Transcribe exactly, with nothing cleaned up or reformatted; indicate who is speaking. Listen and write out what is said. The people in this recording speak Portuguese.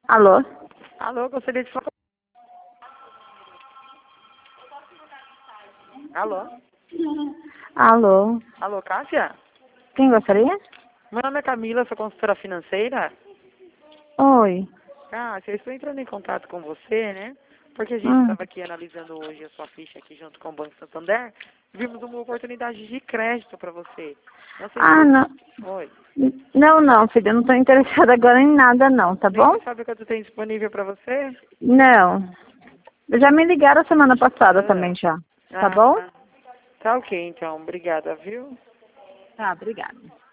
Speaker 1: Alô?
Speaker 2: Alô, gostaria de falar. Alô?
Speaker 1: Alô?
Speaker 2: Alô, Cássia?
Speaker 1: Quem gostaria?
Speaker 2: Meu nome é Camila, sou consultora financeira.
Speaker 1: Oi.
Speaker 2: Cássia, eu estou entrando em contato com você, né? Porque a gente
Speaker 1: Hum.
Speaker 2: estava aqui analisando hoje a sua ficha aqui junto com o Banco Santander. Vimos uma oportunidade de crédito para você. Não sei se
Speaker 1: Ah,
Speaker 2: você...
Speaker 1: não.
Speaker 2: Oi.
Speaker 1: Não, não, filha, eu não estou interessada agora em nada não, tá
Speaker 2: Nem
Speaker 1: bom?
Speaker 2: você sabe quanto tem disponível para você?
Speaker 1: Não. Já me ligaram semana passada
Speaker 2: Ah,
Speaker 1: também já. Tá
Speaker 2: ah,
Speaker 1: bom?
Speaker 2: ah. Tá ok, então. Obrigada, viu?
Speaker 1: Tá, obrigada.